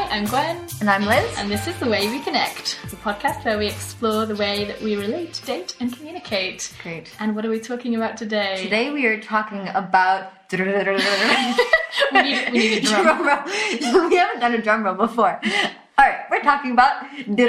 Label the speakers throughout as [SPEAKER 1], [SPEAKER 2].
[SPEAKER 1] I'm Gwen.
[SPEAKER 2] And I'm Liz.
[SPEAKER 1] And this is The Way We Connect, the podcast where we explore the way that we relate, date, and communicate.
[SPEAKER 2] Great.
[SPEAKER 1] And what are we talking about today?
[SPEAKER 2] Today we are talking about...
[SPEAKER 1] we need a drum.
[SPEAKER 2] We haven't done a drum roll before. Alright, we're talking about...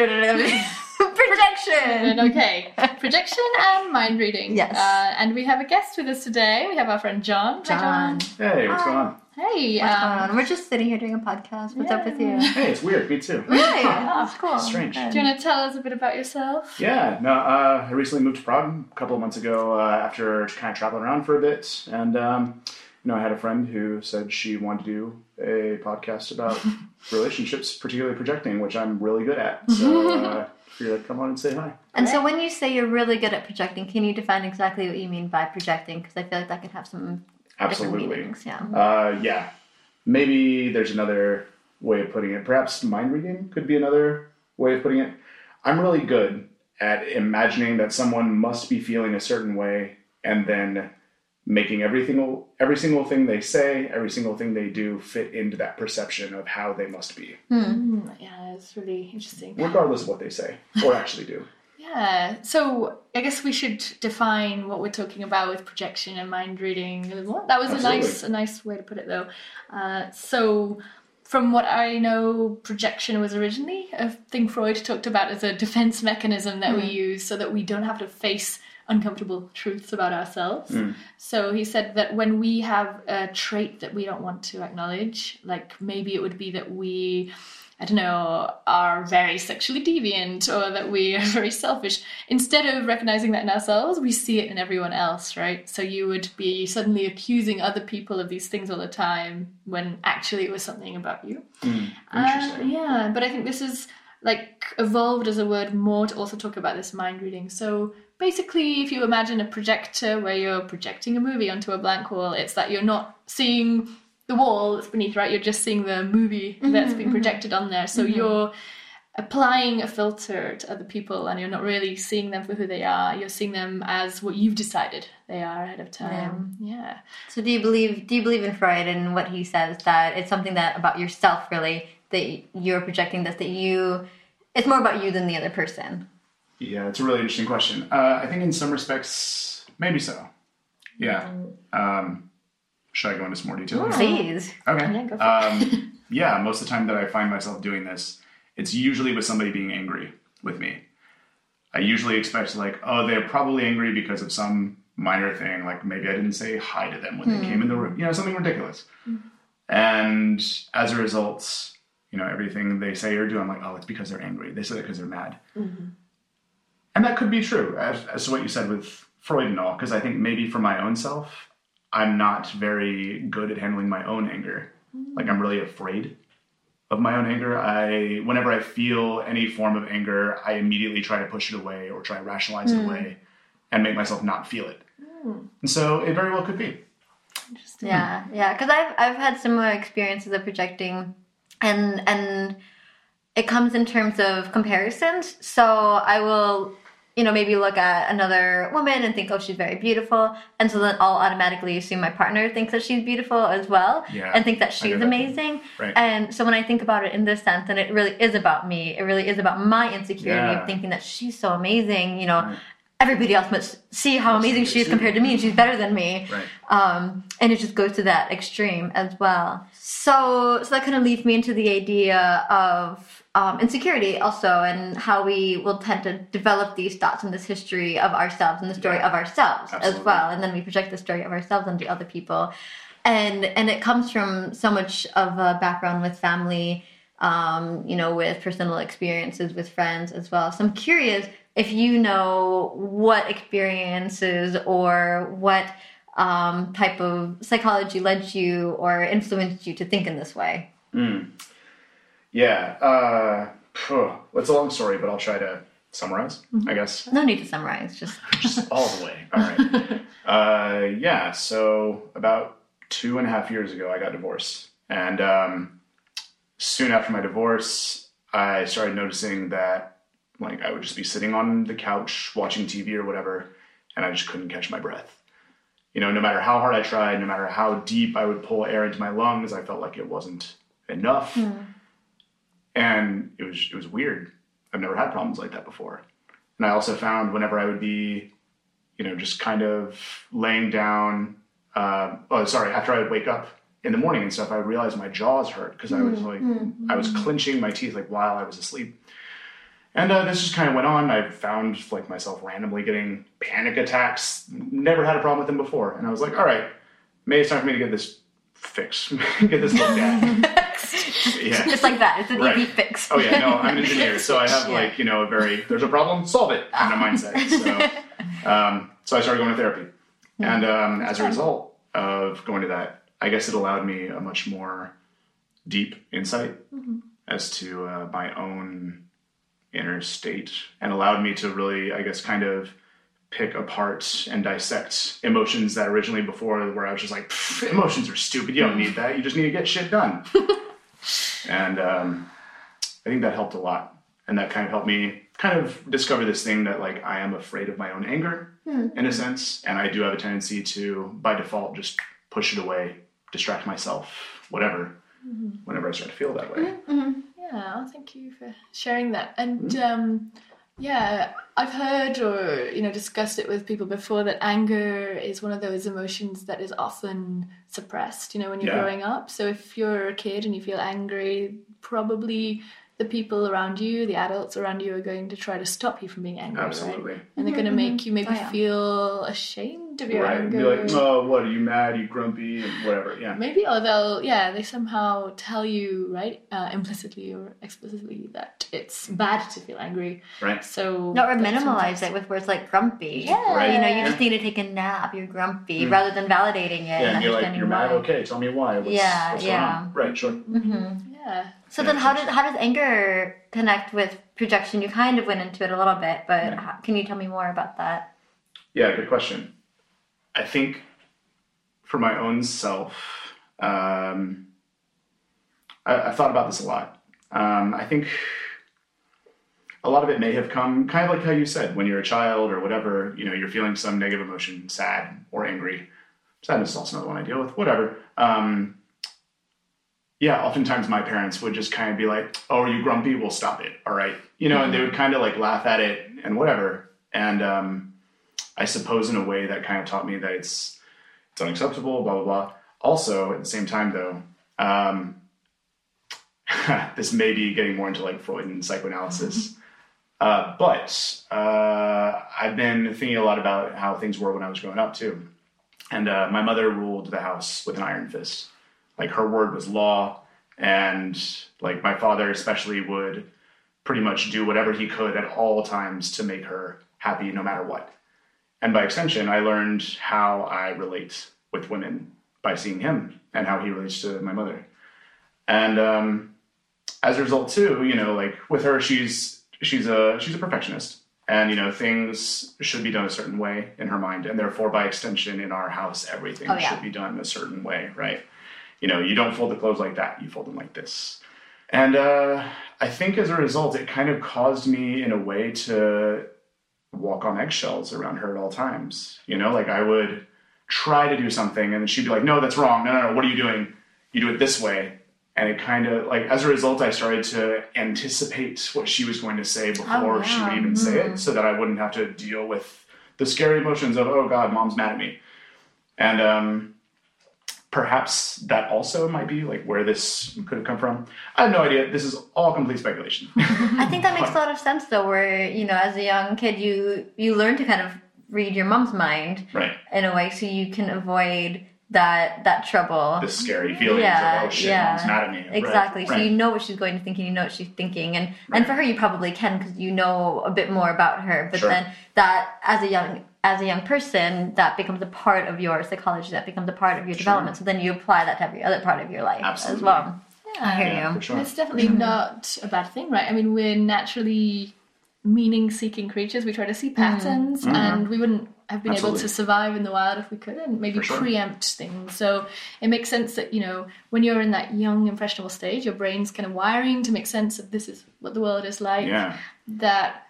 [SPEAKER 2] projection!
[SPEAKER 1] Okay, projection and mind reading.
[SPEAKER 2] Yes.
[SPEAKER 1] And we have a guest with us today. We have our friend John. Hi, John.
[SPEAKER 3] Hey, what's going on?
[SPEAKER 1] Hey.
[SPEAKER 2] What's going on? We're just sitting here doing a podcast. What's up with you?
[SPEAKER 3] Hey, it's weird. Me too.
[SPEAKER 2] Really? That's cool.
[SPEAKER 3] Strange.
[SPEAKER 1] Do you want to tell us a bit about yourself?
[SPEAKER 3] Yeah, no, I recently moved to Prague a couple of months ago after kind of traveling around for a bit. And, I had a friend who said she wanted to do a podcast about relationships, particularly projecting, which I'm really good at. So figured I'd come on and say hi.
[SPEAKER 2] And so when you say you're really good at projecting, can you define exactly what you mean by projecting? Because I feel like that could have some different meanings.
[SPEAKER 3] Yeah. Maybe there's another way of putting it. Perhaps mind reading could be another way of putting it. I'm really good at imagining that someone must be feeling a certain way and then making every single thing they say, every single thing they do fit into that perception of how they must be.
[SPEAKER 1] Yeah, it's really interesting.
[SPEAKER 3] Regardless of what they say or actually do.
[SPEAKER 1] Yeah, so I guess we should define what we're talking about with projection and mind reading. That was a nice way to put it, though. So from what I know, projection was originally a thing Freud talked about as a defense mechanism that we use so that we don't have to face uncomfortable truths about ourselves. So he said that when we have a trait that we don't want to acknowledge, like maybe it would be that we, I don't know, are very sexually deviant or that we are very selfish. Instead of recognizing that in ourselves, we see it in everyone else, right? So you would be suddenly accusing other people of these things all the time when actually it was something about you.
[SPEAKER 3] Interesting.
[SPEAKER 1] Yeah, but I think this is like evolved as a word more to also talk about this mind reading. So basically, if you imagine a projector where you're projecting a movie onto a blank wall, it's that you're not seeing the wall that's beneath, right? You're just seeing the movie that's being projected on there. So you're applying a filter to other people and you're not really seeing them for who they are. You're seeing them as what you've decided they are ahead of time. Yeah.
[SPEAKER 2] So do you believe in Freud and what he says, that it's something that about yourself, really, that you're projecting this, it's more about you than the other person?
[SPEAKER 3] Yeah, it's a really interesting question. I think in some respects, maybe so. Yeah. Should I go into some more detail?
[SPEAKER 2] Please.
[SPEAKER 3] Okay.
[SPEAKER 1] Yeah, go for it.
[SPEAKER 3] Yeah, most of the time that I find myself doing this, it's usually with somebody being angry with me. I usually expect they're probably angry because of some minor thing, like maybe I didn't say hi to them when they came in the room, something ridiculous. And as a result, everything they say or do, I'm like, oh, it's because they're angry. They said it because they're mad. And that could be true, as to what you said with Freud and all, because I think maybe for my own self, I'm not very good at handling my own anger. Like, I'm really afraid of my own anger. Whenever I feel any form of anger, I immediately try to push it away or try to rationalize it away and make myself not feel it. And so it very well could be.
[SPEAKER 1] Interesting.
[SPEAKER 2] Yeah, because I've had similar experiences of projecting, and it comes in terms of comparisons. So I will, maybe look at another woman and think, oh, she's very beautiful. And so then I'll automatically assume my partner thinks that she's beautiful as well and think that she's amazing.
[SPEAKER 3] Right.
[SPEAKER 2] And so when I think about it in this sense, then it really is about me. It really is about my insecurity of thinking that she's so amazing, Everybody else must see how amazing she is compared to me, and she's better than me.
[SPEAKER 3] Right.
[SPEAKER 2] And it just goes to that extreme as well. So that kind of leads me into the idea of insecurity also, and how we will tend to develop these thoughts in this history of ourselves and the story of ourselves as well. And then we project the story of ourselves onto other people. And it comes from so much of a background with family, with personal experiences with friends as well. So I'm curious if you know what experiences or what type of psychology led you or influenced you to think in this way.
[SPEAKER 3] Yeah. It's a long story, but I'll try to summarize, I guess.
[SPEAKER 2] No need to summarize, just
[SPEAKER 3] all the way. All right. So about 2.5 years ago, I got divorced. And soon after my divorce, I started noticing that I would just be sitting on the couch watching TV or whatever, and I just couldn't catch my breath. No matter how hard I tried, no matter how deep I would pull air into my lungs, I felt like it wasn't enough. And it was weird. I've never had problems like that before. And I also found whenever I would be, just kind of laying down, after I would wake up in the morning and stuff, I would realize my jaws hurt because I was I was clenching my teeth like while I was asleep. And this just kind of went on. I found like myself randomly getting panic attacks. Never had a problem with them before. And I was like, all right, maybe it's time for me to get this fixed, get this looked at. Yeah.
[SPEAKER 2] Just like that. It's an easy fix.
[SPEAKER 3] Oh yeah, no, I'm an engineer, so I have there's a problem, solve it kind of mindset. So I started going to therapy. And as a result of going to that, I guess it allowed me a much more deep insight as to my own inner state, and allowed me to really, I guess, kind of pick apart and dissect emotions that originally before where I was just like, emotions are stupid. You don't need that. You just need to get shit done. And I think that helped a lot. And that kind of helped me kind of discover this thing that like I am afraid of my own anger in a sense. And I do have a tendency to, by default, just push it away, distract myself, whatever, whenever I start to feel that way.
[SPEAKER 1] Yeah, well, thank you for sharing that. And I've heard or discussed it with people before that anger is one of those emotions that is often suppressed, when you're growing up. So if you're a kid and you feel angry, probably the people around you, the adults around you, are going to try to stop you from being angry.
[SPEAKER 3] Absolutely.
[SPEAKER 1] Right? And they're going to make you maybe feel ashamed of your anger.
[SPEAKER 3] Be like, oh, what, are you mad? Are you grumpy? And whatever, yeah.
[SPEAKER 1] Maybe, or they somehow tell you, right, implicitly or explicitly that it's bad to feel angry.
[SPEAKER 3] Right.
[SPEAKER 1] So
[SPEAKER 2] or minimalize it with words like grumpy.
[SPEAKER 1] Yeah.
[SPEAKER 3] Right.
[SPEAKER 2] You just need to take a nap, you're grumpy, rather than validating it.
[SPEAKER 3] Yeah, and you're like, you're mad? Okay, tell me why. What's going on? Right, sure.
[SPEAKER 1] Yeah.
[SPEAKER 2] So then how does anger connect with projection? You kind of went into it a little bit, but can you tell me more about that?
[SPEAKER 3] Yeah, good question. I think for my own self, I've thought about this a lot. I think a lot of it may have come kind of like how you said, when you're a child or whatever, you're feeling some negative emotion, sad or angry. Sadness is also another one I deal with, whatever. Oftentimes my parents would just kind of be like, oh, are you grumpy? We'll stop it. All right. And they would kind of like laugh at it and whatever. And I suppose in a way that kind of taught me that it's unacceptable, blah, blah, blah. Also, at the same time, though, this may be getting more into like Freud and psychoanalysis. But I've been thinking a lot about how things were when I was growing up, too. And my mother ruled the house with an iron fist. Like, her word was law, and like my father especially would pretty much do whatever he could at all times to make her happy no matter what. And by extension, I learned how I relate with women by seeing him and how he relates to my mother. And as a result too, like with her, she's a perfectionist, and things should be done a certain way in her mind, and therefore by extension in our house, everything should be done a certain way, right? You don't fold the clothes like that, you fold them like this. And I think as a result, it kind of caused me in a way to walk on eggshells around her at all times. Like I would try to do something and she'd be like, no, that's wrong. No, what are you doing? You do it this way. And it kind of like, as a result, I started to anticipate what she was going to say before she would even say it, so that I wouldn't have to deal with the scary emotions of, oh God, mom's mad at me. And, perhaps that also might be like where this could have come from. I have no idea. This is all complete speculation.
[SPEAKER 2] I think that makes a lot of sense though, where, as a young kid, you learn to kind of read your mom's mind in a way so you can avoid that trouble.
[SPEAKER 3] The scary feelings of, oh shit, mom's mad at me.
[SPEAKER 2] Exactly. So you know what she's going to think and you know what she's thinking. And for her, you probably can because you know a bit more about her. But then that, as a young person, that becomes a part of your psychology, that becomes a part of your development. So then you apply that to every other part of your life as well.
[SPEAKER 1] Yeah,
[SPEAKER 2] I hear you.
[SPEAKER 3] For sure.
[SPEAKER 1] It's definitely not a bad thing, right? I mean, we're naturally meaning-seeking creatures. We try to see patterns, and we wouldn't have been able to survive in the wild if we couldn't, maybe preempt things. So it makes sense that, when you're in that young, impressionable stage, your brain's kind of wiring to make sense of this is what the world is like.
[SPEAKER 3] Yeah.
[SPEAKER 1] That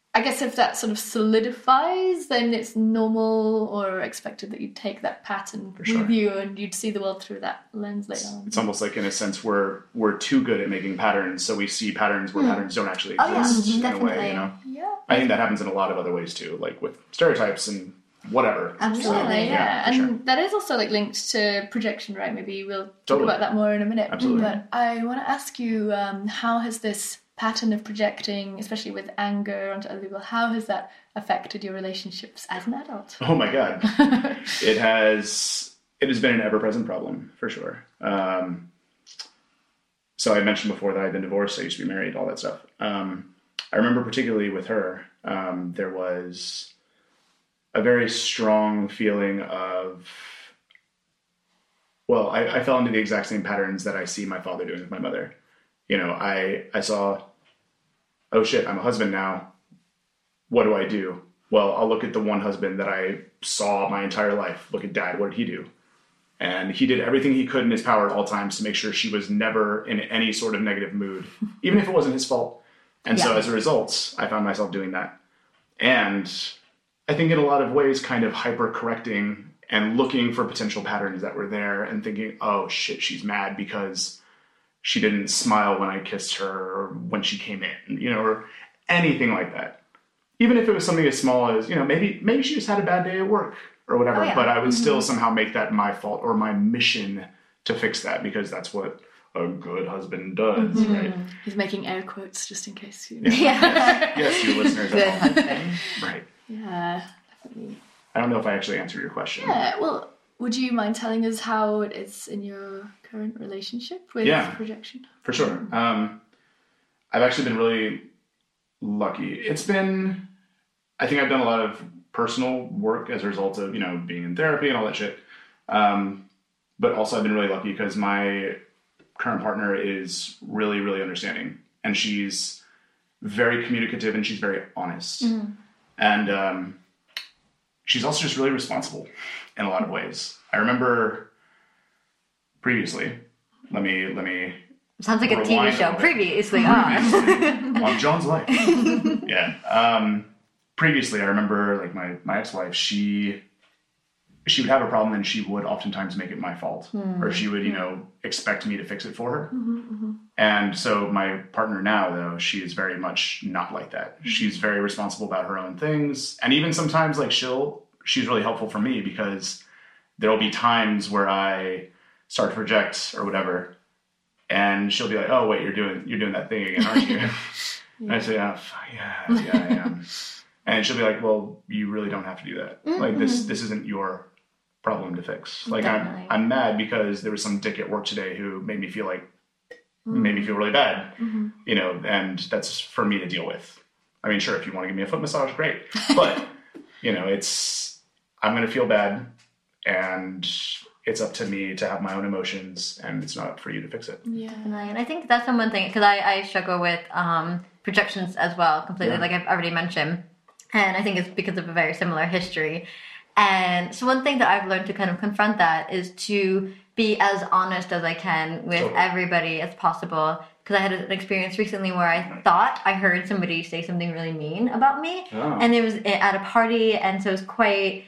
[SPEAKER 1] I guess if that sort of solidifies, then it's normal or expected that you'd take that pattern
[SPEAKER 3] sure.
[SPEAKER 1] with you and you'd see the world through that lens later on.
[SPEAKER 3] It's almost like, in a sense, we're too good at making patterns, so we see patterns where patterns don't actually exist in a way, you know?
[SPEAKER 1] Yeah.
[SPEAKER 3] I think that happens in a lot of other ways too, like with stereotypes and whatever.
[SPEAKER 2] Absolutely.
[SPEAKER 1] Yeah.
[SPEAKER 3] for
[SPEAKER 1] And
[SPEAKER 3] sure.
[SPEAKER 1] that is also like linked to projection, right? Maybe we'll talk
[SPEAKER 3] Totally.
[SPEAKER 1] about that more in a minute.
[SPEAKER 3] Absolutely.
[SPEAKER 1] But I want to ask you, how has this pattern of projecting, especially with anger onto other people, how has that affected your relationships as an adult?
[SPEAKER 3] Oh my God. It has been an ever-present problem, for sure. So I mentioned before that I've been divorced, I used to be married, all that stuff. I remember particularly with her, there was a very strong feeling of, well, I fell into the exact same patterns that I see my father doing with my mother. You know, I saw, oh shit, I'm a husband now. What do I do? Well, I'll look at the one husband that I saw my entire life. Look at dad. What did he do? And he did everything he could in his power at all times to make sure she was never in any sort of negative mood, even if it wasn't his fault. And so as a result, I found myself doing that. And I think in a lot of ways kind of hyper-correcting and looking for potential patterns that were there and thinking, oh shit, she's mad because she didn't smile when I kissed her or when she came in, you know, or anything like that. Even if it was something as small as, you know, maybe she just had a bad day at work or whatever, but I would still somehow make that my fault or my mission to fix that because that's what a good husband does, right?
[SPEAKER 1] He's making air quotes just in case you...
[SPEAKER 3] Yes, your listeners
[SPEAKER 2] Good
[SPEAKER 3] at home.
[SPEAKER 2] husband.
[SPEAKER 3] Right.
[SPEAKER 1] Yeah, definitely.
[SPEAKER 3] I don't know if I actually answered your question.
[SPEAKER 1] Yeah, well, would you mind telling us how it is in your current relationship with projection?
[SPEAKER 3] For sure. I've actually been really lucky. I think I've done a lot of personal work as a result of, you know, being in therapy and all that shit. But also I've been really lucky because my current partner is really, really understanding. And she's very communicative and she's very honest. And she's also just really responsible in a lot of ways. I remember previously, let me
[SPEAKER 2] Sounds like a
[SPEAKER 3] rewind
[SPEAKER 2] TV show.
[SPEAKER 3] little bit.
[SPEAKER 2] Previously on.
[SPEAKER 3] On John's life. Yeah. Previously, I remember like my ex-wife, she would have a problem and she would oftentimes make it my fault. Or she would, you know, expect me to fix it for her. And so my partner now, though, she is very much not like that. She's very responsible about her own things. And even sometimes like she's really helpful for me because there'll be times where I start to project or whatever. And she'll be like, oh, wait, you're doing that thing again, aren't you? And I say, yeah, I am. And she'll be like, well, you really don't have to do that. Like, this isn't your problem to fix. Like, I'm mad because there was some dick at work today who made me feel really bad, you know, and that's for me to deal with. I mean, sure, if you want to give me a foot massage, great. But, you know, I'm going to feel bad and it's up to me to have my own emotions and it's not for you to fix it.
[SPEAKER 1] Yeah.
[SPEAKER 2] And I think that's the one thing, because I struggle with projections as well, completely, like I've already mentioned. And I think it's because of a very similar history. And so one thing that I've learned to kind of confront that is to be as honest as I can with everybody as possible. Because I had an experience recently where I thought I heard somebody say something really mean about me. And it was at a party, and so it was quite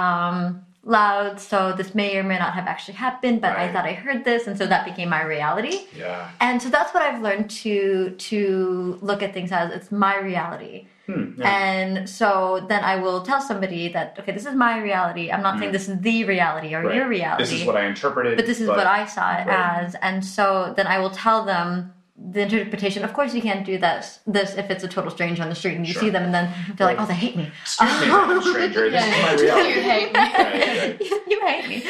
[SPEAKER 2] loud. So this may or may not have actually happened, but I thought I heard this, and so that became my reality.
[SPEAKER 3] Yeah.
[SPEAKER 2] And so that's what I've learned to look at things as, it's my reality. And so then I will tell somebody that, okay, this is my reality. I'm not saying this is the reality or your reality.
[SPEAKER 3] This is what I interpreted.
[SPEAKER 2] But this is what I saw it as. And so then I will tell them the interpretation. Of course, you can't do this if it's a total stranger on the street and you see them and then they're like, oh, they hate me.
[SPEAKER 3] Excuse me, I'm a stranger. This is my reality.
[SPEAKER 1] You hate me.
[SPEAKER 2] You hate me.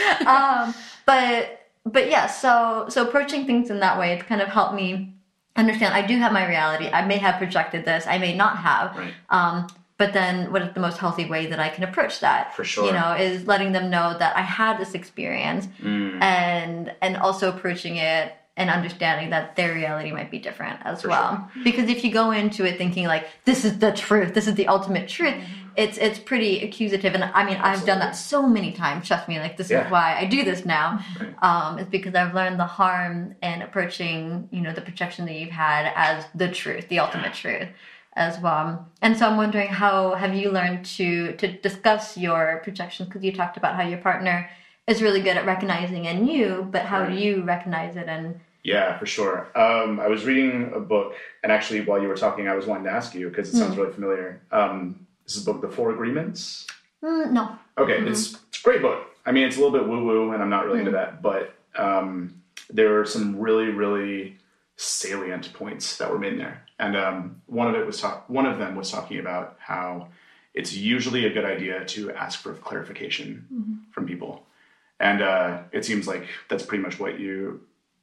[SPEAKER 2] But yeah, so approaching things in that way, it's kind of helped me understand I do have my reality. I may have projected this. I may not have. But then what is the most healthy way that I can approach that?
[SPEAKER 3] For sure.
[SPEAKER 2] You know, is letting them know that I had this experience and also approaching it and understanding that their reality might be different as well. Sure. Because if you go into it thinking like, this is the truth, this is the ultimate truth, it's pretty accusative. And I mean, I've done that so many times. Trust me, like this is why I do this now. It's because I've learned the harm in approaching, you know, the projection that you've had as the truth, the ultimate truth. as well. And so I'm wondering, how have you learned to discuss your projections? Because you talked about how your partner is really good at recognizing in you, but how do you recognize it? And
[SPEAKER 3] yeah, for sure. I was reading a book, and actually while you were talking, I was wanting to ask you, because it sounds really familiar. This is a book, The Four Agreements?
[SPEAKER 2] No.
[SPEAKER 3] Okay, it's a great book. I mean, it's a little bit woo-woo, and I'm not really into that, but there are some really, really salient points that were made in there. And one of them was talking about how it's usually a good idea to ask for clarification from people. And it seems like that's pretty much what you're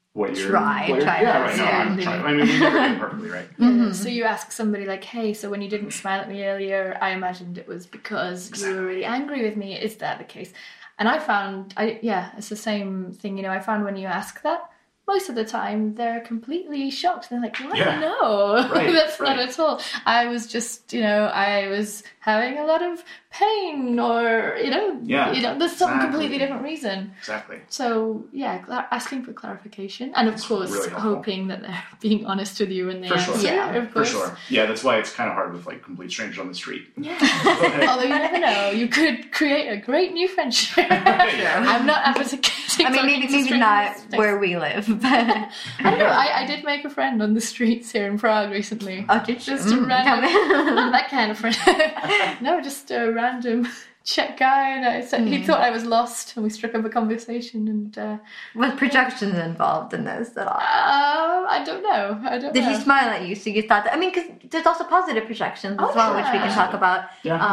[SPEAKER 2] try
[SPEAKER 3] right now. I'm trying. I mean, you're doing it perfectly right.
[SPEAKER 1] So you ask somebody like, hey, so when you didn't smile at me earlier, I imagined it was because you were really angry with me. Is that the case? And I found, it's the same thing. I found when you ask that, most of the time they're completely shocked. They're like, what?
[SPEAKER 3] Yeah.
[SPEAKER 1] No,
[SPEAKER 3] Right,
[SPEAKER 1] that's not at all. I was just, I was having a lot of pain, or, there's some completely different reason.
[SPEAKER 3] Exactly.
[SPEAKER 1] So, asking for clarification. And of course,
[SPEAKER 3] really helpful.
[SPEAKER 1] hoping that they're being honest with you when they answer.
[SPEAKER 2] Yeah,
[SPEAKER 1] of course.
[SPEAKER 3] For sure. Yeah, that's why it's kind of hard with like complete strangers on the street.
[SPEAKER 1] Yeah. Although you never know, you could create a great new friendship. I'm not advocating.
[SPEAKER 2] I mean, maybe not where we live, but
[SPEAKER 1] I don't know. I did make a friend on the streets here in Prague recently.
[SPEAKER 2] Oh, did you?
[SPEAKER 1] Just a random, not that kind of friend. No, just a random Czech guy, and I said he thought I was lost, and we struck up a conversation. And
[SPEAKER 2] was projections involved in this at all?
[SPEAKER 1] I don't know.
[SPEAKER 2] Did he smile at you? So you thought that? I mean, because there's also positive projections as well, which we can talk about.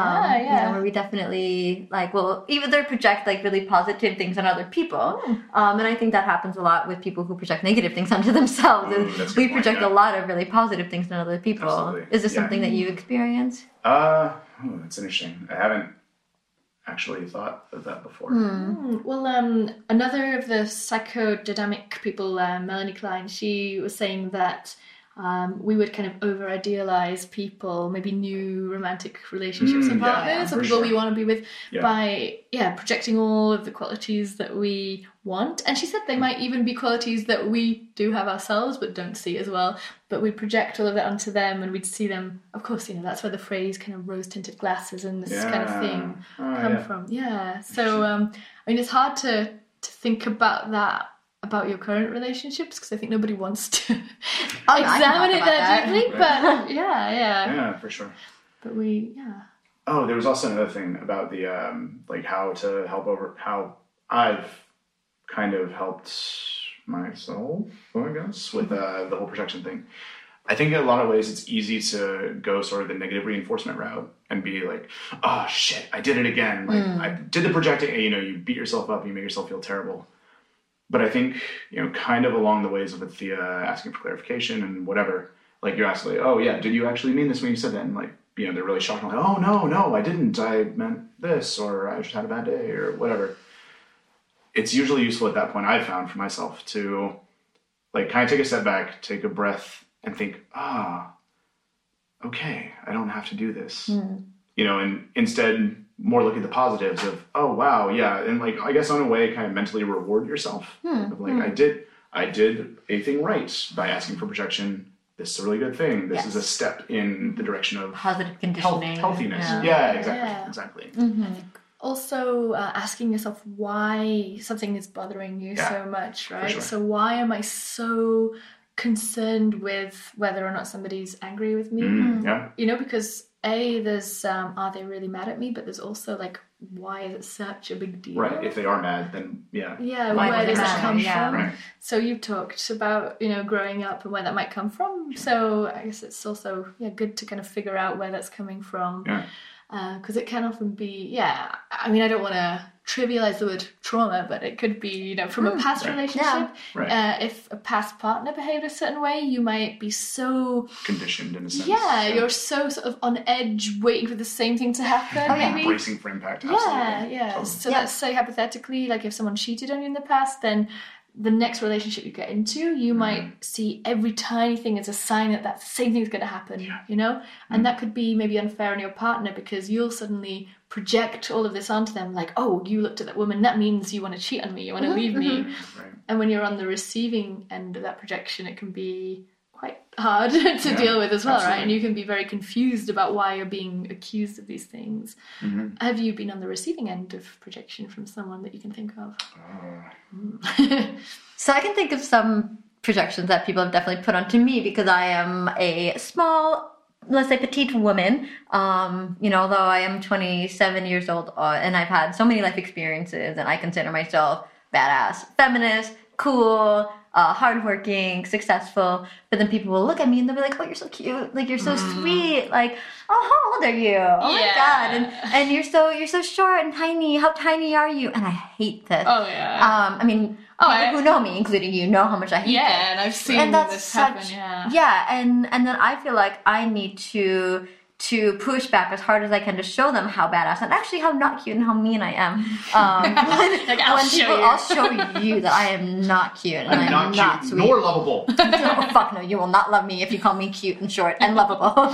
[SPEAKER 2] Where we definitely either they project like really positive things on other people, and I think that happens a lot with people who project negative things onto themselves. And we project a lot of really positive things on other people.
[SPEAKER 3] Absolutely.
[SPEAKER 2] Is this something that you experience?
[SPEAKER 3] That's interesting. I haven't actually thought of that before.
[SPEAKER 1] Well, another of the psychodynamic people, Melanie Klein, she was saying that we would kind of over-idealize people, maybe new romantic relationships and partners, or people we want to be with, by projecting all of the qualities that we want. And she said they might even be qualities that we do have ourselves but don't see as well, but we project all of that onto them, and we'd see them. Of course, that's where the phrase kind of rose-tinted glasses and this kind of thing come from. So I mean, it's hard to think about that about your current relationships, because I think nobody wants to examine it that deeply, but
[SPEAKER 3] yeah, for sure.
[SPEAKER 1] But
[SPEAKER 3] there was also another thing about the how to help over how I've kind of helped myself, I guess, with the whole projection thing. I think in a lot of ways it's easy to go sort of the negative reinforcement route and be like, oh shit, I did it again. I did the projecting, and you beat yourself up, you make yourself feel terrible. But I think, kind of along the ways of Thea asking for clarification and whatever, like you're asking, like, oh yeah, did you actually mean this when you said that? And they're really shocked. And like, oh no, I didn't. I meant this, or I just had a bad day, or whatever. It's usually useful at that point, I've found for myself, to kind of take a step back, take a breath, and think, okay, I don't have to do this. And instead more look at the positives of, oh wow, yeah, and I guess on a way kind of mentally reward yourself of I did a thing right by asking for projection. This is a really good thing. This is a step in the direction of
[SPEAKER 2] positive conditioning,
[SPEAKER 3] healthiness. Yeah, exactly.
[SPEAKER 1] Mm-hmm. I think also asking yourself why something is bothering you so much, right? Sure. So why am I so concerned with whether or not somebody's angry with me? Because there's are they really mad at me? But there's also why is it such a big deal?
[SPEAKER 3] Right. If they are mad, then
[SPEAKER 1] where does it come from?
[SPEAKER 3] Right.
[SPEAKER 1] So you've talked about growing up and where that might come from. So I guess it's also good to kind of figure out where that's coming from. Because it can often be I mean, I don't want to trivialize the word trauma, but it could be from a past relationship. If a past partner behaved a certain way, you might be so
[SPEAKER 3] conditioned in a sense.
[SPEAKER 1] You're so sort of on edge, waiting for the same thing to happen. Maybe
[SPEAKER 3] bracing for impact. Absolutely. Totally.
[SPEAKER 1] So let's say hypothetically, if someone cheated on you in the past, then the next relationship you get into, you might see every tiny thing as a sign that that same thing is going to happen, And that could be maybe unfair on your partner, because you'll suddenly project all of this onto them, oh, you looked at that woman, that means you want to cheat on me, you want to leave me. And when you're on the receiving end of that projection, it can be quite hard to deal with as well,
[SPEAKER 3] absolutely.
[SPEAKER 1] right? And you can be very confused about why you're being accused of these things.
[SPEAKER 3] Mm-hmm.
[SPEAKER 1] Have you been on the receiving end of projection from someone that you can think of?
[SPEAKER 2] So I can think of some projections that people have definitely put onto me because I am a small, let's say, petite woman. Although I am 27 years old and I've had so many life experiences, and I consider myself badass, feminist, cool, hardworking, successful. But then people will look at me and they'll be like, "Oh, you're so cute! Like you're so sweet! Like, oh, how old are you? Oh my god! And you're so short and tiny. How tiny are you?" And I hate this.
[SPEAKER 1] Oh yeah.
[SPEAKER 2] People who know me, including you, know how much I hate it.
[SPEAKER 1] And I've seen this happen.
[SPEAKER 2] And then I feel like I need to push back as hard as I can to show them how badass and actually how not cute and how mean I am. I'll show you that I am not cute and I'm not
[SPEAKER 3] cute,
[SPEAKER 2] sweet.
[SPEAKER 3] nor lovable.
[SPEAKER 2] Oh, fuck no, you will not love me if you call me cute and short and lovable.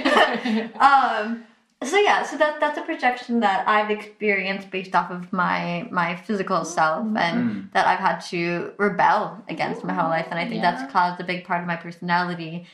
[SPEAKER 2] So that's a projection that I've experienced based off of my physical self and that I've had to rebel against my whole life, and I think that's caused a big part of my personality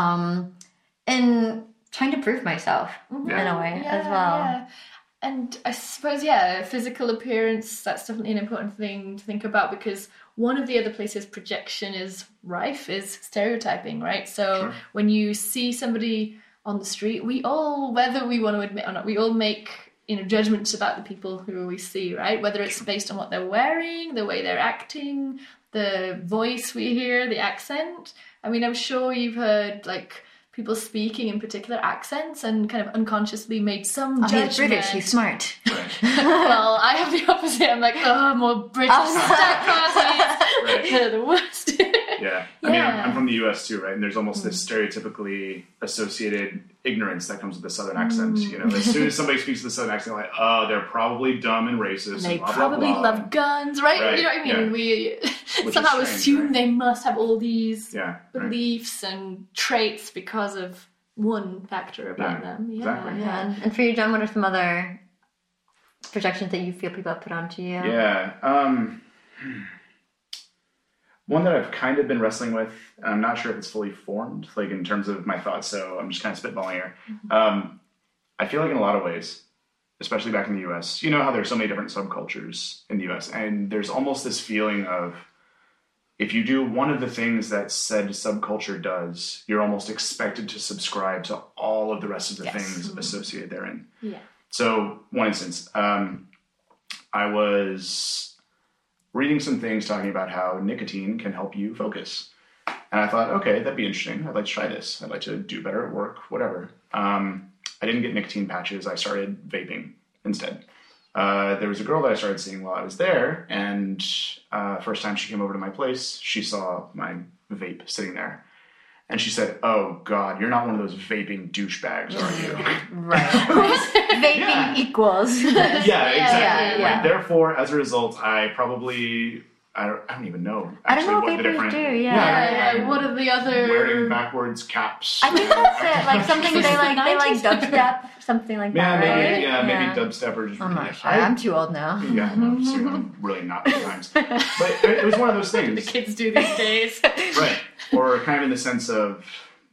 [SPEAKER 2] in trying to prove myself in a way as well.
[SPEAKER 1] Yeah. And I suppose, physical appearance, that's definitely an important thing to think about, because one of the other places projection is rife is stereotyping, right? So when you see somebody on the street, we all, whether we want to admit or not, we all make judgments about the people who we see, right? Whether it's based on what they're wearing, the way they're acting, the voice we hear, the accent. I mean, I'm sure you've heard like people speaking in particular accents and kind of unconsciously made some judgment.
[SPEAKER 2] He's British, he's smart.
[SPEAKER 1] Well, I have the opposite. I'm like, more British stack parties. They're the worst.
[SPEAKER 3] Yeah. I mean, I'm from the US too, right? And there's almost this stereotypically associated ignorance that comes with the Southern accent. As soon as somebody speaks with a Southern accent, like, oh, they're probably dumb and racist.
[SPEAKER 1] They
[SPEAKER 3] blah,
[SPEAKER 1] probably
[SPEAKER 3] blah, blah.
[SPEAKER 1] love guns, right? You know what I mean? We somehow assume they must have all these beliefs and traits because of one factor about them.
[SPEAKER 3] Exactly.
[SPEAKER 2] Yeah. And for you, John, what are some other projections that you feel people have put onto you?
[SPEAKER 3] Yeah. One that I've kind of been wrestling with, and I'm not sure if it's fully formed, like in terms of my thoughts, so I'm just kind of spitballing here. I feel like in a lot of ways, especially back in the US, you know how there's so many different subcultures in the US, and there's almost this feeling of if you do one of the things that said subculture does, you're almost expected to subscribe to all of the rest of the things associated therein.
[SPEAKER 1] Yeah.
[SPEAKER 3] So, one instance, I was reading some things talking about how nicotine can help you focus. And I thought, okay, that'd be interesting. I'd like to try this. I'd like to do better at work, whatever. I didn't get nicotine patches. I started vaping instead. There was a girl that I started seeing while I was there, and first time she came over to my place, she saw my vape sitting there. And she said, "Oh, God, you're not one of those vaping douchebags, are you?"
[SPEAKER 2] Right. Vaping equals.
[SPEAKER 3] Yeah, exactly.
[SPEAKER 2] Yeah.
[SPEAKER 3] Like, therefore, as a result, I don't even know.
[SPEAKER 2] I don't know
[SPEAKER 3] what
[SPEAKER 2] what
[SPEAKER 3] the
[SPEAKER 2] vapors
[SPEAKER 3] different.
[SPEAKER 2] do.
[SPEAKER 1] Yeah. What are the other?
[SPEAKER 3] Wearing backwards caps.
[SPEAKER 2] I think that's it. Like something they like dubstep, something like that.
[SPEAKER 3] Maybe,
[SPEAKER 2] right?
[SPEAKER 3] maybe dubstep or just.
[SPEAKER 2] I'm not sure. I'm too old now.
[SPEAKER 3] Yeah, no, I'm really not at times. But it was one of those things.
[SPEAKER 1] The kids do these days.
[SPEAKER 3] Right. Or kind of in the sense of,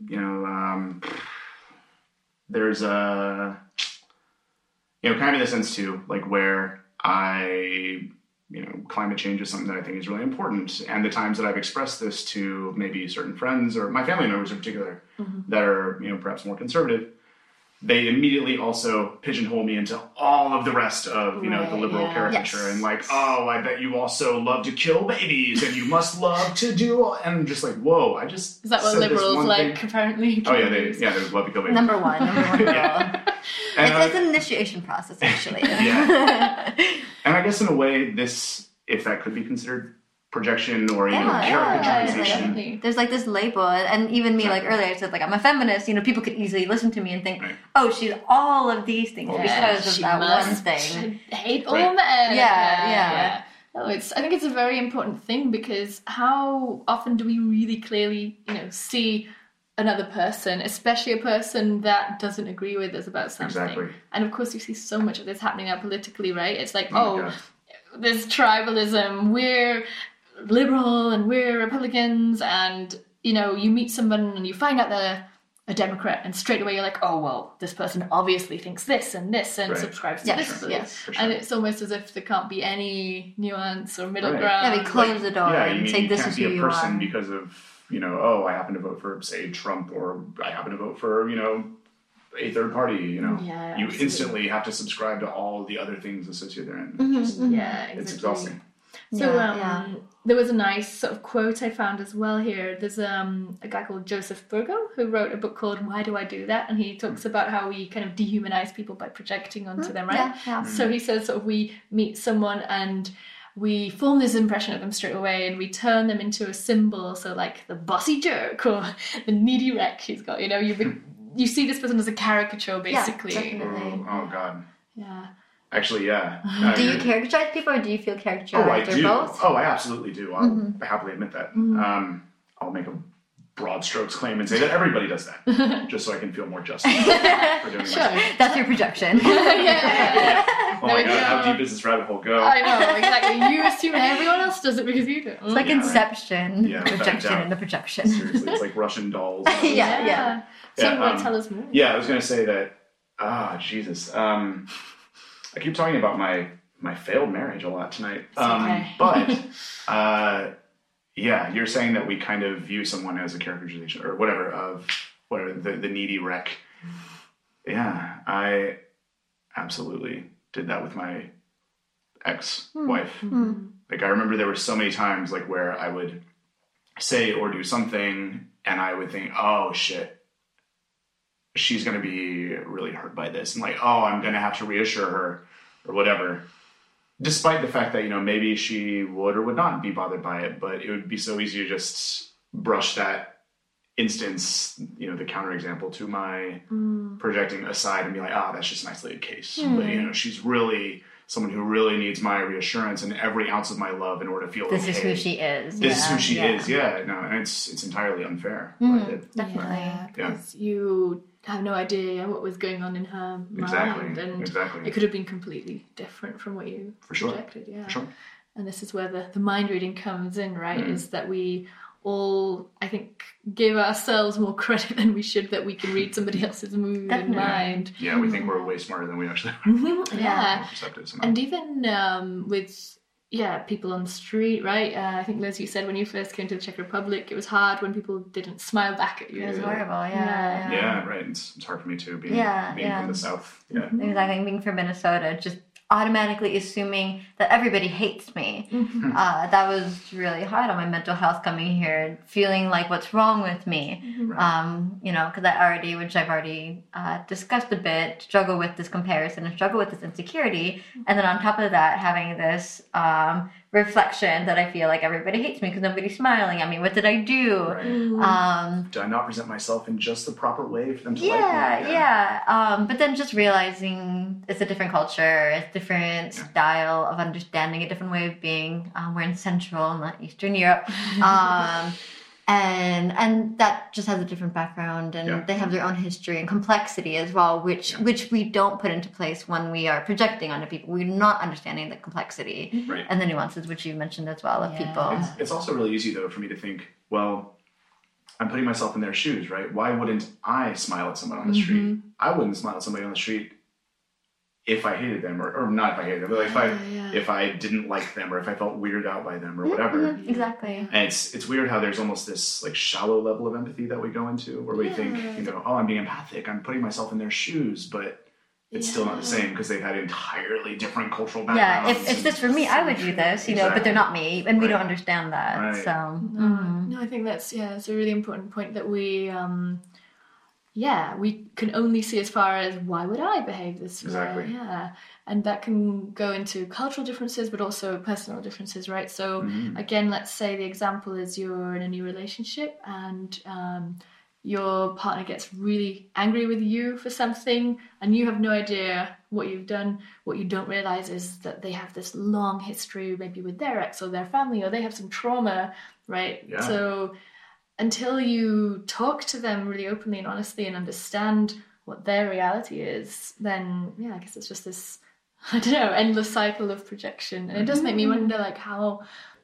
[SPEAKER 3] there's a, kind of in the sense too, like where climate change is something that I think is really important. And the times that I've expressed this to maybe certain friends or my family members in particular that are, perhaps more conservative, they immediately also pigeonhole me into all of the rest of, the liberal caricature. And like, oh, I bet you also love to kill babies and you must love to do, and I'm just like, whoa, I just
[SPEAKER 1] Is that what liberals like, apparently?
[SPEAKER 3] Oh, yeah, they love to kill babies.
[SPEAKER 2] Number one rule.
[SPEAKER 3] And
[SPEAKER 2] it's an initiation process, actually.
[SPEAKER 3] Yeah. And I guess in a way, if that could be considered projection or caricaturization.
[SPEAKER 2] There's like this label, and even me, like earlier I said, like I'm a feminist. People could easily listen to me and think, oh, she's all of these things because of that one thing.
[SPEAKER 1] Hate all men.
[SPEAKER 2] Yeah.
[SPEAKER 1] No, I think it's a very important thing, because how often do we really clearly, see another person, especially a person that doesn't agree with us about something?
[SPEAKER 3] Exactly.
[SPEAKER 1] And of course, you see so much of this happening now politically, right? It's like,
[SPEAKER 3] God.
[SPEAKER 1] There's tribalism. We're liberal and we're Republicans, and you meet someone and you find out they're a Democrat, and straight away you're like, oh, well, this person obviously thinks this and this and subscribes to this.
[SPEAKER 3] For sure.
[SPEAKER 1] And it's almost as if there can't be any nuance or middle
[SPEAKER 3] Right.
[SPEAKER 1] ground.
[SPEAKER 2] Yeah, we close the door and say this is who you are.
[SPEAKER 3] You can't be a person because of, I happen to vote for, say, Trump, or I happen to vote for, a third party,
[SPEAKER 1] Yeah,
[SPEAKER 3] You
[SPEAKER 1] absolutely.
[SPEAKER 3] instantly have to subscribe to all the other things associated therein.
[SPEAKER 1] Yeah, exactly.
[SPEAKER 3] It's exhausting.
[SPEAKER 1] So
[SPEAKER 2] Yeah.
[SPEAKER 1] there was a nice sort of quote I found as well here. There's a guy called Joseph Burgo who wrote a book called Why Do I Do That? And he talks about how we kind of dehumanize people by projecting onto them, right?
[SPEAKER 2] Yeah.
[SPEAKER 1] So he says sort of we meet someone and we form this impression of them straight away and we turn them into a symbol. So like the bossy jerk or the needy wreck he's got, you see this person as a caricature, basically.
[SPEAKER 2] Yeah, definitely.
[SPEAKER 3] Oh, God.
[SPEAKER 1] Yeah.
[SPEAKER 3] Actually, yeah.
[SPEAKER 2] Do you characterize people, or do you feel characterized,
[SPEAKER 3] Oh, I
[SPEAKER 2] or
[SPEAKER 3] do.
[SPEAKER 2] both?
[SPEAKER 3] Oh, I absolutely do. I'll happily admit that. I'll make a broad strokes claim and say that everybody does that, just so I can feel more justice for doing myself.
[SPEAKER 2] That's your projection.
[SPEAKER 3] Oh my
[SPEAKER 1] we
[SPEAKER 3] God, how
[SPEAKER 1] go.
[SPEAKER 3] deep does this rabbit hole go?
[SPEAKER 1] I know, exactly. You assume everyone else does it because you do.
[SPEAKER 2] It's like
[SPEAKER 3] Yeah, right.
[SPEAKER 2] Inception,
[SPEAKER 3] Yeah, without a
[SPEAKER 2] projection
[SPEAKER 3] doubt.
[SPEAKER 2] into projection.
[SPEAKER 3] Seriously, it's like Russian dolls.
[SPEAKER 2] Yeah.
[SPEAKER 1] So
[SPEAKER 3] Yeah,
[SPEAKER 1] tell us more.
[SPEAKER 3] Yeah, I was going to say that, Jesus. I keep talking about my failed marriage a lot tonight.
[SPEAKER 1] okay.
[SPEAKER 3] But, yeah, you're saying that we kind of view someone as a characterization or whatever the needy wreck. Yeah, I absolutely did that with my ex-wife. Like, I remember there were so many times like where I would say or do something and I would think, oh shit, she's going to be really hurt by this. And like, oh, I'm going to have to reassure her or whatever. Despite the fact that, maybe she would or would not be bothered by it, but it would be so easy to just brush that instance, the counterexample to my projecting aside and be like, that's just an isolated case. But, she's really someone who really needs my reassurance and every ounce of my love in order to feel
[SPEAKER 2] This
[SPEAKER 3] okay.
[SPEAKER 2] is who she is.
[SPEAKER 3] This is who she
[SPEAKER 2] yeah.
[SPEAKER 3] is. Yeah. No, and it's entirely unfair. What I did.
[SPEAKER 2] Definitely.
[SPEAKER 1] Yeah, because you have no idea what was going on in her mind, and
[SPEAKER 3] Exactly.
[SPEAKER 1] it could have been completely different from what you
[SPEAKER 3] For sure.
[SPEAKER 1] projected. Yeah,
[SPEAKER 3] For sure.
[SPEAKER 1] and this is where the mind reading comes in, right? Is that we all, I think, give ourselves more credit than we should that we can read somebody else's mood and
[SPEAKER 2] Definitely.
[SPEAKER 1] mind.
[SPEAKER 3] Yeah, we think we're way smarter than we actually are.
[SPEAKER 1] Yeah,
[SPEAKER 3] Perceptive somehow.
[SPEAKER 1] and even with people on the street, right? I think, Liz, you said when you first came to the Czech Republic, it was hard when people didn't smile back at you.
[SPEAKER 2] It was
[SPEAKER 3] Yeah.
[SPEAKER 2] horrible, yeah.
[SPEAKER 3] Yeah, right. It's hard for me too, being
[SPEAKER 2] Yeah.
[SPEAKER 3] from the South. Yeah.
[SPEAKER 2] Exactly. Being from Minnesota, just automatically assuming that everybody hates me. That was really hard on my mental health coming here, feeling like what's wrong with me. Because which I've already discussed a bit, struggle with this comparison and struggle with this insecurity. And then on top of that, having this reflection that I feel like everybody hates me because nobody's smiling at me. What did I do?
[SPEAKER 3] Right. Do I not present myself in just the proper way for them to like me?
[SPEAKER 2] Yeah. But then just realizing it's a different culture, it's a different style of understanding, a different way of being. We're in Central, not Eastern Europe. And that just has a different background, and they have their own history and complexity as well, which we don't put into place when we are projecting onto people. We're not understanding the complexity and the nuances, which you mentioned as well, of people.
[SPEAKER 3] It's also really easy, though, for me to think, well, I'm putting myself in their shoes, right? Why wouldn't I smile at someone on the street? I wouldn't smile at somebody on the street if I hated them, or not if I hated them, but if I didn't like them, or if I felt weirded out by them, or whatever.
[SPEAKER 2] Exactly.
[SPEAKER 3] And it's weird how there's almost this like shallow level of empathy that we go into, where we think, oh, I'm being empathic, I'm putting myself in their shoes, but it's still not the same because they've had entirely different cultural backgrounds.
[SPEAKER 2] Yeah, if it's this for me, I would do this, but they're not me, and we don't understand that.
[SPEAKER 3] Right.
[SPEAKER 2] So,
[SPEAKER 1] No, I think it's a really important point that we can only see as far as why would I behave this way?
[SPEAKER 3] Exactly.
[SPEAKER 1] Yeah. And that can go into cultural differences, but also personal differences, right? So again, let's say the example is you're in a new relationship and your partner gets really angry with you for something and you have no idea what you've done. What you don't realize is that they have this long history, maybe with their ex or their family, or they have some trauma, right?
[SPEAKER 3] Yeah.
[SPEAKER 1] So until you talk to them really openly and honestly and understand what their reality is, then I guess it's just this, endless cycle of projection. And it does make me wonder, like, how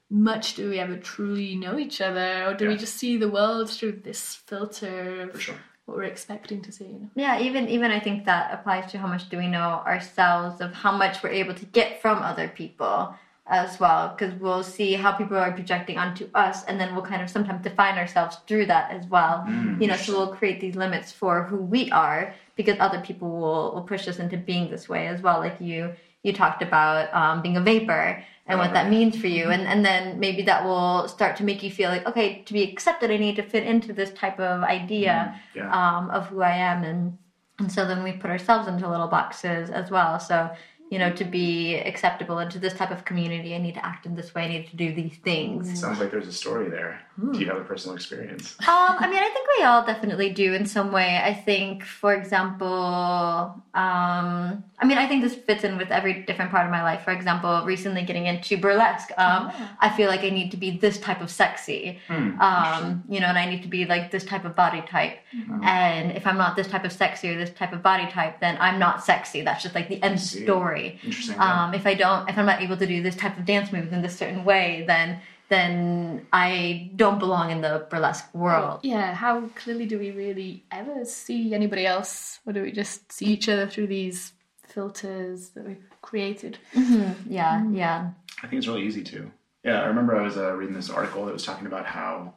[SPEAKER 1] much do we ever truly know each other, or do we just see the world through this filter of
[SPEAKER 3] For sure.
[SPEAKER 1] what we're expecting to see? You know?
[SPEAKER 2] Yeah, even I think that applies to how much do we know ourselves, of how much we're able to get from other people as well, because we'll see how people are projecting onto us, and then we'll kind of sometimes define ourselves through that as well. So we'll create these limits for who we are, because other people will push us into being this way as well. Like you talked about being a vapor and what that means for you, and then maybe that will start to make you feel like, okay, to be accepted, I need to fit into this type of idea of who I am, and so then we put ourselves into little boxes as well. So, to be acceptable into this type of community, I need to act in this way, I need to do these things.
[SPEAKER 3] Sounds like there's a story there. Do you have a personal experience?
[SPEAKER 2] I think we all definitely do in some way. I think, for example, I think this fits in with every different part of my life. For example, recently getting into burlesque, I feel like I need to be this type of sexy, and I need to be like this type of body type. And if I'm not this type of sexy or this type of body type, then I'm not sexy. That's just like the end story.
[SPEAKER 3] Interesting.
[SPEAKER 2] If I'm not able to do this type of dance moves in this certain way, then I don't belong in the burlesque world.
[SPEAKER 1] Yeah, how clearly do we really ever see anybody else? Or do we just see each other through these filters that we've created?
[SPEAKER 2] Yeah.
[SPEAKER 3] I think it's really easy to. Yeah, I remember I was reading this article that was talking about how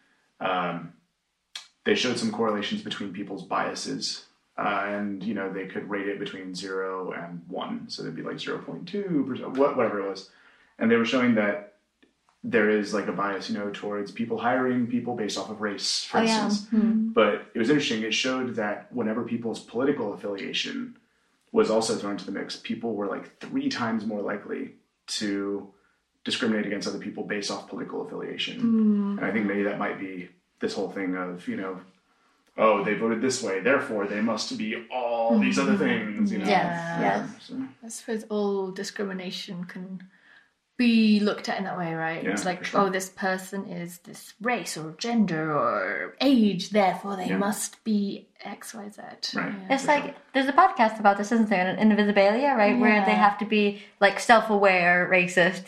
[SPEAKER 3] they showed some correlations between people's biases. And, they could rate it between 0 and 1. So it'd be like 0.2%, whatever it was. And they were showing that there is like a bias, towards people hiring people based off of race, for instance. But it was interesting. It showed that whenever people's political affiliation was also thrown into the mix, people were like 3 times more likely to discriminate against other people based off political affiliation. And I think maybe that might be this whole thing of, oh, they voted this way, therefore they must be all these other things,
[SPEAKER 2] Yes.
[SPEAKER 3] So.
[SPEAKER 1] I suppose all discrimination can be looked at in that way, right?
[SPEAKER 3] Yeah,
[SPEAKER 1] it's like,
[SPEAKER 3] for sure.
[SPEAKER 1] oh, this person is this race or gender or age, therefore they must be X, Y, Z.
[SPEAKER 3] Right.
[SPEAKER 1] Yeah.
[SPEAKER 2] It's like, there's a podcast about this, isn't there, in Invisibilia, right? Where they have to be, like, self-aware racist,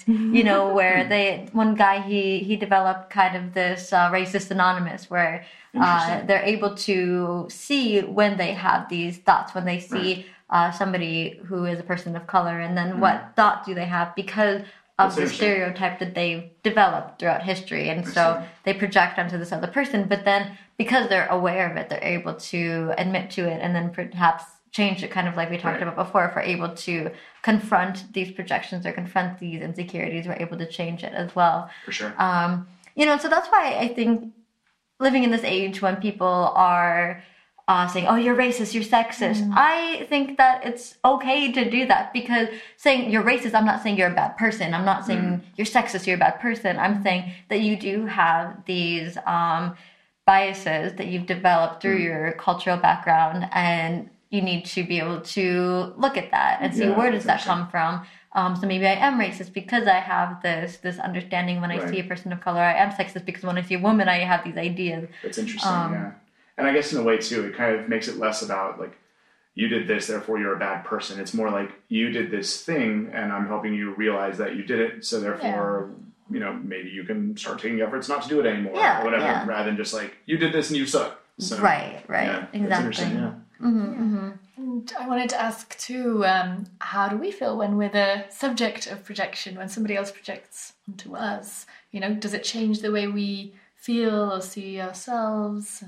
[SPEAKER 2] where one guy, he developed kind of this racist anonymous, where they're able to see when they have these thoughts, when they see somebody who is a person of color, and then what thought do they have because of the stereotype that they've developed throughout history. And so they project onto this other person, but then because they're aware of it, they're able to admit to it and then perhaps change it, kind of like we talked about before. If we're able to confront these projections or confront these insecurities, we're able to change it as well.
[SPEAKER 3] For sure.
[SPEAKER 2] So that's why I think living in this age when people are saying, oh, you're racist, you're sexist. I think that it's okay to do that, because saying you're racist, I'm not saying you're a bad person. I'm not saying you're sexist, you're a bad person. I'm saying that you do have these biases that you've developed through your cultural background, and you need to be able to look at that and see where does that come from. So maybe I am racist because I have this understanding when I see a person of color. I am sexist because when I see a woman, I have these ideas.
[SPEAKER 3] That's interesting, yeah. And I guess in a way, too, it kind of makes it less about, like, you did this, therefore you're a bad person. It's more like, you did this thing, and I'm helping you realize that you did it, so therefore, maybe you can start taking efforts not to do it anymore, or whatever, rather than just like, you did this and you suck. So,
[SPEAKER 2] right, exactly.
[SPEAKER 3] That's interesting, yeah.
[SPEAKER 1] And I wanted to ask, too, how do we feel when we're the subject of projection, when somebody else projects onto us? Does it change the way we feel or see ourselves?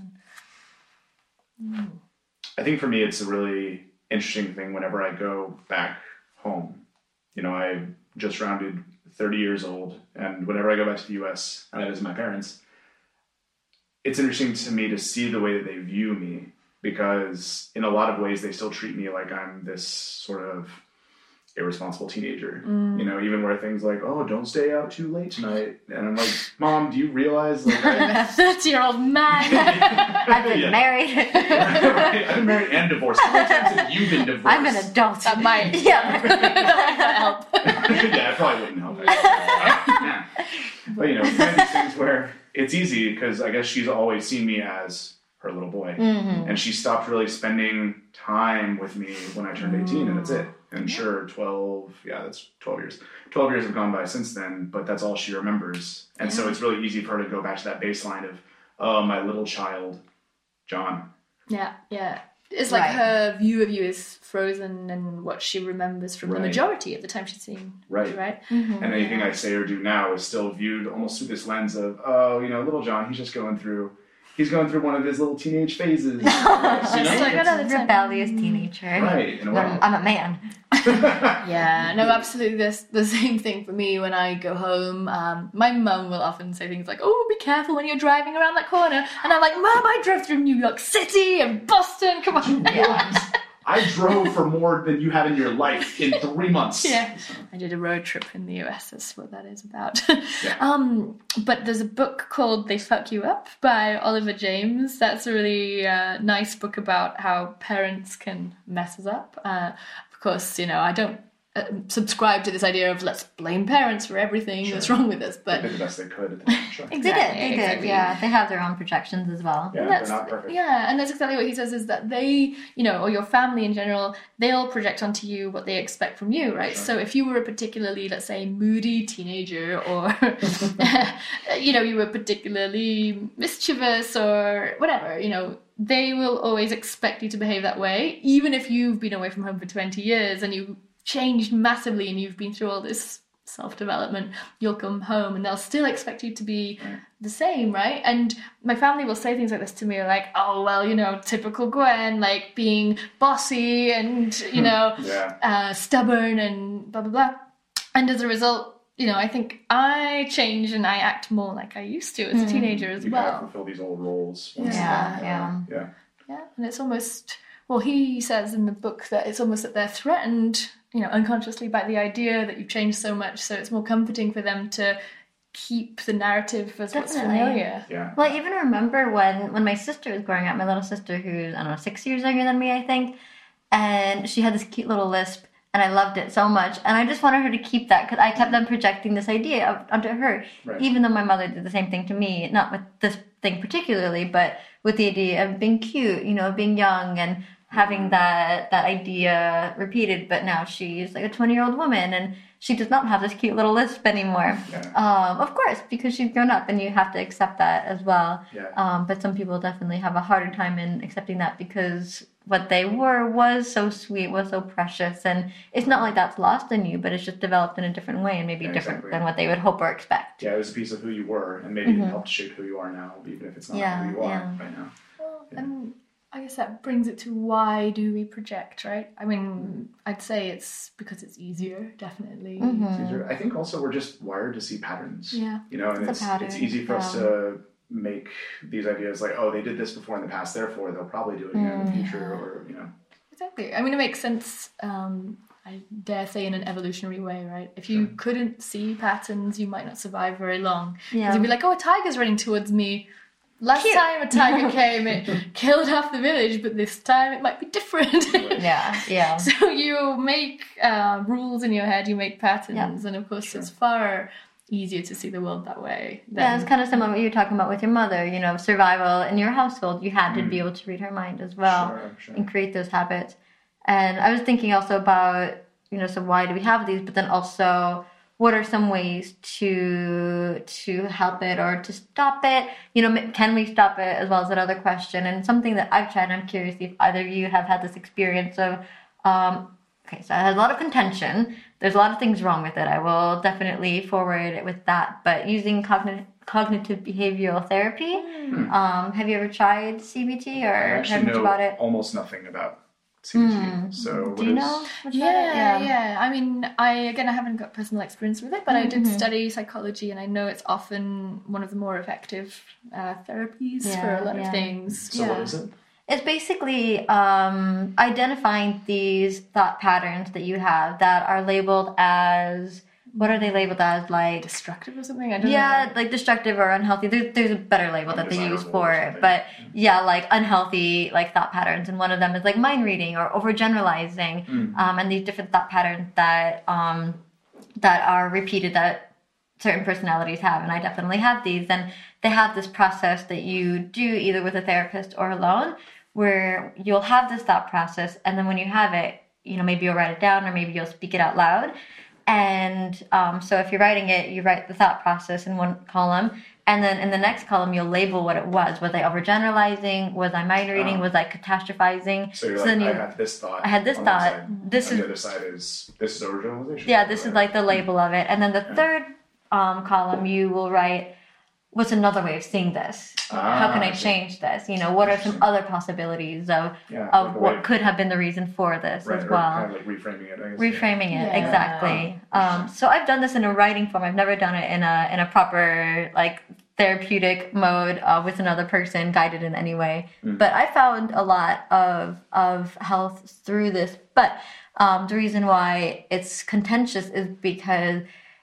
[SPEAKER 3] I think for me, it's a really interesting thing whenever I go back home. I just rounded 30 years old, and whenever I go back to the U.S. and I visit my parents, it's interesting to me to see the way that they view me, because in a lot of ways they still treat me like I'm this sort of irresponsible teenager, even where things like, oh, don't stay out too late tonight. And I'm like, Mom, do you realize like
[SPEAKER 1] I'm a 30-year-old man.
[SPEAKER 2] I've been married.
[SPEAKER 3] Right. I've been married and divorced. How many times have you been divorced?
[SPEAKER 2] I'm an adult.
[SPEAKER 1] That might help.
[SPEAKER 3] Yeah, it probably wouldn't help. But kind of these things where it's easy, because I guess she's always seen me as her little boy. And she stopped really spending time with me when I turned 18, and that's it. And sure, 12 years. 12 years have gone by since then, but that's all she remembers. And so it's really easy for her to go back to that baseline of, oh, my little child, John.
[SPEAKER 1] Yeah, yeah. It's like her view of you is frozen, and what she remembers from the majority of the time she's seen. Right.
[SPEAKER 3] And anything I say or do now is still viewed almost through this lens of, oh, little John, he's going through one of his little teenage phases.
[SPEAKER 2] It's a rebellious teenager.
[SPEAKER 3] Right.
[SPEAKER 2] I'm a man.
[SPEAKER 1] Yeah, no, absolutely. There's the same thing for me when I go home. My mum will often say things like, oh, be careful when you're driving around that corner. And I'm like, Mum, I drove through New York City and Boston. Come on.
[SPEAKER 3] I drove for more than you have in your life in 3 months.
[SPEAKER 1] Yeah, I did a road trip in the US. That's what that is about.
[SPEAKER 3] Yeah.
[SPEAKER 1] But there's a book called They Fuck You Up by Oliver James. That's a really nice book about how parents can mess us up. Of course, I don't subscribe to this idea of let's blame parents for everything that's wrong with us. But
[SPEAKER 3] they did the best they could at the time. Sure.
[SPEAKER 2] They did. Yeah, they have their own projections as well.
[SPEAKER 3] Yeah, they're not perfect.
[SPEAKER 1] Yeah, and that's exactly what he says, is that they, or your family in general, they'll project onto you what they expect from you, right? Sure. So if you were a particularly, let's say, moody teenager, or, you were particularly mischievous or whatever, they will always expect you to behave that way, even if you've been away from home for 20 years and you changed massively and you've been through all this self-development. You'll come home and they'll still expect you to be the same, right? And my family will say things like this to me, like, oh, well, typical Gwen, like being bossy and, stubborn and blah, blah, blah. And as a result, I think I change and I act more like I used to as a teenager as well.
[SPEAKER 3] You kind of fulfill these old roles.
[SPEAKER 2] Yeah.
[SPEAKER 1] And it's almost, well, he says in the book that it's almost that they're threatened, unconsciously, by the idea that you've changed so much. So it's more comforting for them to keep the narrative as what's familiar.
[SPEAKER 3] Yeah.
[SPEAKER 2] Well, I even remember when my sister was growing up, my little sister, who's, 6 years younger than me, I think, and she had this cute little lisp, and I loved it so much, and I just wanted her to keep that, because I kept on projecting this idea onto her, even though my mother did the same thing to me, not with this thing particularly, but with the idea of being cute, of being young, and having that idea repeated. But now she's like a 20-year-old woman, and she does not have this cute little lisp anymore. Of course, because she's grown up, and you have to accept that as well. But some people definitely have a harder time in accepting that, because what they were was so sweet, was so precious, and it's not like that's lost in you, but it's just developed in a different way, and maybe different than what they would hope or expect.
[SPEAKER 3] Yeah, it was a piece of who you were, and maybe it helped shape who you are now, even if it's not who you are right now.
[SPEAKER 1] Well, and I guess that brings it to, why do we project, right? I mean, I'd say it's because it's easier, definitely.
[SPEAKER 3] It's easier. I think also we're just wired to see patterns.
[SPEAKER 1] Yeah.
[SPEAKER 3] And it's easy for us to make these ideas like, oh, they did this before in the past, therefore they'll probably do it again in the future, or,
[SPEAKER 1] Exactly. I mean, it makes sense, I dare say, in an evolutionary way, right? If you couldn't see patterns, you might not survive very long. Because you'd be like, oh, a tiger's running towards me. Last time a tiger came, it killed half the village, but this time it might be different.
[SPEAKER 2] Yeah.
[SPEAKER 1] So you make rules in your head, you make patterns, and of course it's far easier to see the world that way.
[SPEAKER 2] It's kind of similar to what you were talking about with your mother, survival in your household. You had to be able to read her mind as well and create those habits. And I was thinking also about, so why do we have these, but then also, what are some ways to help it or to stop it? Can we stop it, as well as that other question? And something that I've tried, and I'm curious if either of you have had this experience of, so it has a lot of contention. There's a lot of things wrong with it. I will definitely forward it with that. But using cognitive behavioral therapy, have you ever tried CBT or heard much about it?
[SPEAKER 3] Almost nothing about CBT. So
[SPEAKER 2] do you know much about it?
[SPEAKER 1] Yeah. I mean, I haven't got personal experience with it, but I did study psychology, and I know it's often one of the more effective therapies for a lot of things.
[SPEAKER 3] So what is it?
[SPEAKER 2] It's basically identifying these thought patterns that you have that are labeled as, what are they labeled as? Like
[SPEAKER 1] destructive or something? I don't know.
[SPEAKER 2] Like destructive or unhealthy. There's a better label that they use for it. But like unhealthy like thought patterns. And one of them is like mind reading or overgeneralizing. And these different thought patterns that are repeated, that certain personalities have, and I definitely have these. And they have this process that you do either with a therapist or alone, where you'll have this thought process, and then when you have it, maybe you'll write it down, or maybe you'll speak it out loud. And so if you're writing it, you write the thought process in one column, and then in the next column, you'll label what it was. Was I overgeneralizing? Was I mind reading? Was I catastrophizing?
[SPEAKER 3] So you're like, I had this thought.
[SPEAKER 2] I had this thought.
[SPEAKER 3] The other side is, this is overgeneralization.
[SPEAKER 2] Yeah, this is like the label of it. And then the third column, you will write, what's another way of seeing this? How can I change this? What are some other possibilities of what could have been the reason for this as well?
[SPEAKER 3] Kind of like reframing it, I guess.
[SPEAKER 2] Reframing it, exactly. So I've done this in a writing form. I've never done it in a proper like therapeutic mode with another person, guided in any way. But I found a lot of health through this. But the reason why it's contentious is because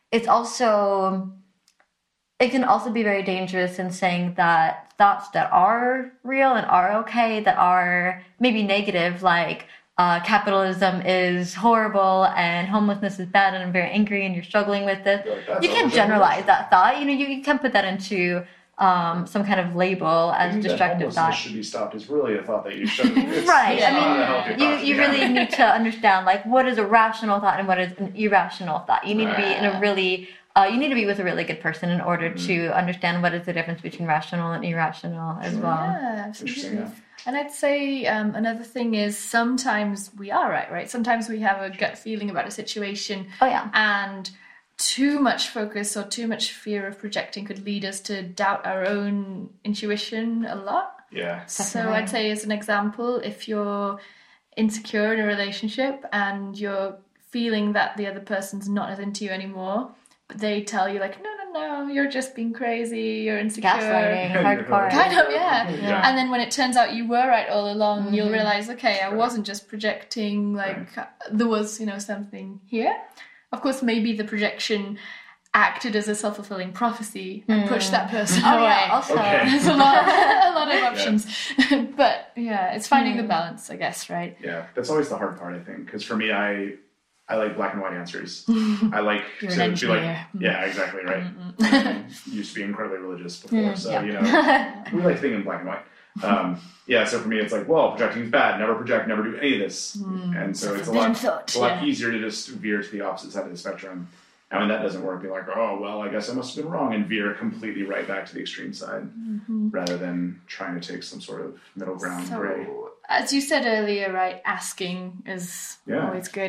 [SPEAKER 2] it can also be very dangerous in saying that thoughts that are real and are okay, that are maybe negative, like capitalism is horrible and homelessness is bad and I'm very angry and you're struggling with this. You can't generalize that thought. You can put that into some kind of label as destructive thought.
[SPEAKER 3] Should be stopped is really a thought that you shouldn't.
[SPEAKER 2] Right. I mean, you really need to understand like what is a rational thought and what is an irrational thought. You need to be in a really you need to be with a really good person in order to understand what is the difference between rational and irrational as well.
[SPEAKER 1] Yeah, absolutely. And I'd say another thing is sometimes we are right? Sometimes we have a gut feeling about a situation.
[SPEAKER 2] Oh, yeah.
[SPEAKER 1] And too much focus or too much fear of projecting could lead us to doubt our own intuition a lot.
[SPEAKER 3] Yeah.
[SPEAKER 1] So I'd say as an example, if you're insecure in a relationship and you're feeling that the other person's not as into you anymore, but they tell you like, no, you're just being crazy, you're insecure.
[SPEAKER 2] Gaslighting, hardcore.
[SPEAKER 1] Kind of, yeah. And then when it turns out you were right all along, you'll realize, okay, I wasn't just projecting, like there was, something here. Of course, maybe the projection acted as a self-fulfilling prophecy and pushed that person away.
[SPEAKER 2] Yeah, also.
[SPEAKER 1] There's a lot of options. But yeah, it's finding the balance, I guess, right?
[SPEAKER 3] Yeah, that's always the hard part, I think. Because for me, I like black and white answers. I like
[SPEAKER 1] You're
[SPEAKER 3] to
[SPEAKER 1] an
[SPEAKER 3] be like, yeah, exactly, right. I used to be incredibly religious before, so, we like thinking black and white. So for me, it's like, well, projecting is bad. Never project, never do any of this. And so it's a lot easier to just veer to the opposite side of the spectrum. And when that doesn't work, be like, oh, well, I guess I must have been wrong, and veer completely right back to the extreme side, rather than trying to take some sort of middle ground gray.
[SPEAKER 1] As you said earlier, right, asking is always good.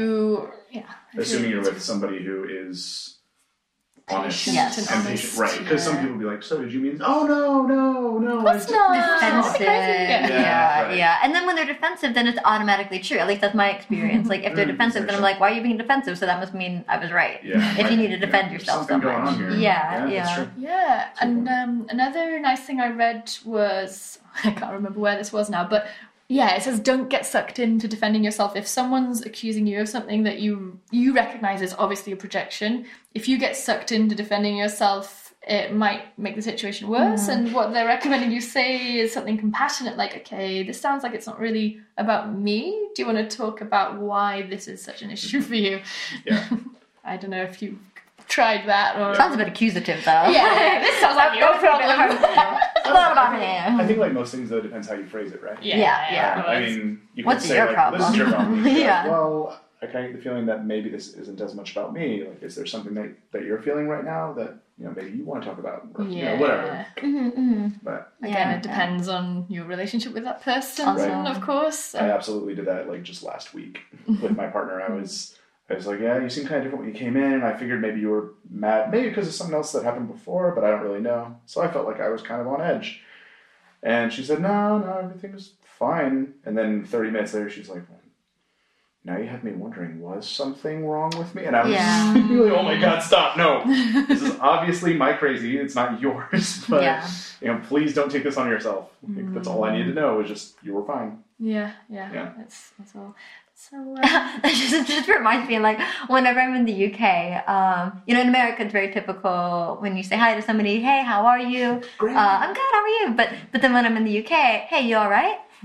[SPEAKER 3] Assuming you're with somebody who is honest
[SPEAKER 1] and
[SPEAKER 3] patient, right? Because some people be like, "So did you mean?" Oh no,
[SPEAKER 1] that's not
[SPEAKER 2] defensive.
[SPEAKER 3] Yeah.
[SPEAKER 2] And then when they're defensive, then it's automatically true. At least that's my experience. Like if they're defensive, then I'm like, "Why are you being defensive?" So that must mean I was right.
[SPEAKER 3] Yeah,
[SPEAKER 2] if you need to defend yourself so much.
[SPEAKER 1] Yeah. And another nice thing I read was, I can't remember where this was now, but it says don't get sucked into defending yourself. If someone's accusing you of something that you recognize as obviously a projection, if you get sucked into defending yourself, it might make the situation worse. And what they're recommending you say is something compassionate, like, okay, this sounds like it's not really about me. Do you want to talk about why this is such an issue for you?
[SPEAKER 3] Yeah.
[SPEAKER 1] I don't know if you tried that or...
[SPEAKER 2] Sounds a bit accusative, though.
[SPEAKER 1] Yeah, this sounds like your problem.
[SPEAKER 2] It's not about me.
[SPEAKER 3] I think like most things, though, it depends how you phrase it, right?
[SPEAKER 2] Yeah.
[SPEAKER 3] I mean, you can
[SPEAKER 2] What's
[SPEAKER 3] say,
[SPEAKER 2] your
[SPEAKER 3] like,
[SPEAKER 2] problem?
[SPEAKER 3] this is your problem.
[SPEAKER 2] Yeah.
[SPEAKER 3] Well, I kind of get the feeling that maybe this isn't as much about me. Like, is there something that you're feeling right now that, maybe you want to talk about? Or, whatever. But
[SPEAKER 1] again, it depends on your relationship with that person, of course.
[SPEAKER 3] I absolutely did that, like, just last week with my partner. I was like, yeah, you seem kind of different when you came in. I figured maybe you were mad, maybe because of something else that happened before, but I don't really know. So I felt like I was kind of on edge. And she said, no, everything was fine. And then 30 minutes later, she's like, now you have me wondering, was something wrong with me? And I was really, oh my God, stop. No, this is obviously my crazy. It's not yours. But, please don't take this on yourself. Like, that's all I need to know is just, you were fine.
[SPEAKER 1] Yeah. That's all. So
[SPEAKER 2] it just reminds me, like, whenever I'm in the UK, in America, it's very typical when you say hi to somebody, hey, how are you?
[SPEAKER 3] Great.
[SPEAKER 2] I'm good, how are you? But then when I'm in the UK, hey, you all right?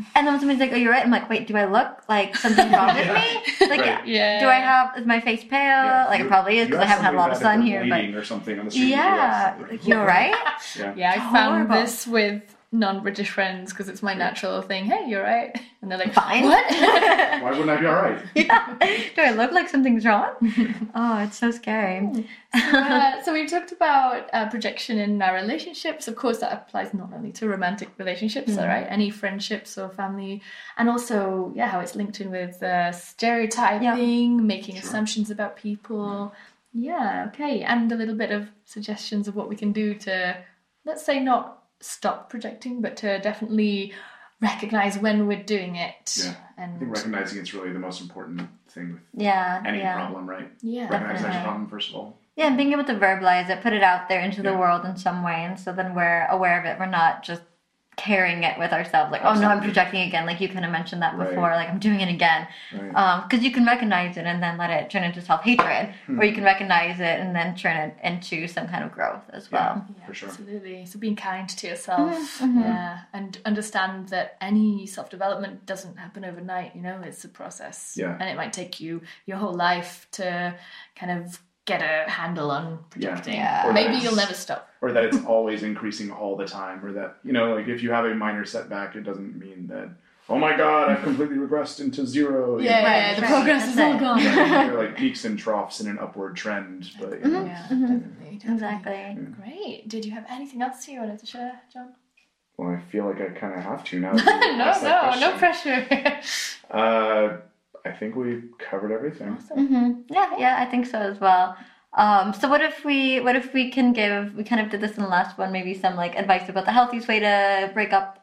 [SPEAKER 2] And then when somebody's like, "Oh, you're right," I'm like, "Wait, do I look like something's wrong with me? Like,
[SPEAKER 3] Right.
[SPEAKER 1] Yeah.
[SPEAKER 2] do I have is my face pale?
[SPEAKER 3] Yeah.
[SPEAKER 2] Like it probably is
[SPEAKER 3] You
[SPEAKER 2] because I haven't had a lot of
[SPEAKER 3] somebody
[SPEAKER 2] sun
[SPEAKER 3] that
[SPEAKER 2] here."
[SPEAKER 3] they're
[SPEAKER 2] But
[SPEAKER 3] bleeding or something on the street.
[SPEAKER 2] yeah,
[SPEAKER 3] Like,
[SPEAKER 2] you're right.
[SPEAKER 3] Yeah.
[SPEAKER 1] Yeah, I found
[SPEAKER 2] Horrible.
[SPEAKER 1] this with non-British friends because it's my natural thing. Hey, you're right. And they're like,
[SPEAKER 2] Fine.
[SPEAKER 1] what?
[SPEAKER 3] Why wouldn't I be all right?
[SPEAKER 2] Yeah. Do I look like something's wrong? Oh, it's so scary.
[SPEAKER 1] So we've talked about projection in our relationships. Of course, that applies not only to romantic relationships, right? Any friendships or family, and also, how it's linked in with stereotyping, making assumptions about people. Yeah, okay, and a little bit of suggestions of what we can do to, let's say, not stop projecting, but to definitely recognize when we're doing it.
[SPEAKER 3] Yeah. I
[SPEAKER 1] And
[SPEAKER 3] think recognizing it's really the most important thing with
[SPEAKER 2] Yeah,
[SPEAKER 3] any
[SPEAKER 2] yeah.
[SPEAKER 3] problem, right?
[SPEAKER 1] Yeah,
[SPEAKER 3] Recognize there's a
[SPEAKER 1] definitely.
[SPEAKER 3] problem, first of all.
[SPEAKER 2] Yeah, and being able to verbalize it, put it out there into the
[SPEAKER 3] Yeah.
[SPEAKER 2] world in some way, and so then we're aware of it. We're not just carrying it with ourselves, like, "Oh no, I'm
[SPEAKER 3] Absolutely.
[SPEAKER 2] projecting again." Like you kind of mentioned that
[SPEAKER 3] Right.
[SPEAKER 2] before, like I'm doing it again,
[SPEAKER 3] Right.
[SPEAKER 2] because you can recognize it and then let it turn into self-hatred, or you can recognize it and then turn it into some kind of growth as well.
[SPEAKER 1] Yeah,
[SPEAKER 3] For sure.
[SPEAKER 1] absolutely. So being kind to yourself,
[SPEAKER 2] Mm-hmm,
[SPEAKER 1] and understand that any self-development doesn't happen overnight. It's a process,
[SPEAKER 3] Yeah.
[SPEAKER 1] and it might take you your whole life to kind of get a handle on projecting.
[SPEAKER 2] Yeah.
[SPEAKER 3] Or
[SPEAKER 1] Maybe
[SPEAKER 3] that's-
[SPEAKER 1] you'll never stop.
[SPEAKER 3] Or that it's always increasing all the time, or that, like if you have a minor setback, it doesn't mean that, oh my god, I've completely regressed into zero.
[SPEAKER 1] Yeah, the
[SPEAKER 2] right.
[SPEAKER 1] progress is all
[SPEAKER 2] That's it.
[SPEAKER 1] gone.
[SPEAKER 3] There are like peaks and troughs in an upward trend, but
[SPEAKER 1] Yeah, definitely.
[SPEAKER 2] Exactly.
[SPEAKER 1] Great. Did you have anything else you wanted to share, John?
[SPEAKER 3] well, I feel like I kind of have to now. that you asked that
[SPEAKER 1] No
[SPEAKER 3] question.
[SPEAKER 1] pressure.
[SPEAKER 3] I think we covered everything.
[SPEAKER 2] Yeah, I think so as well. So what if we can give, we kind of did this in the last one, maybe some like advice about the healthiest way to break up.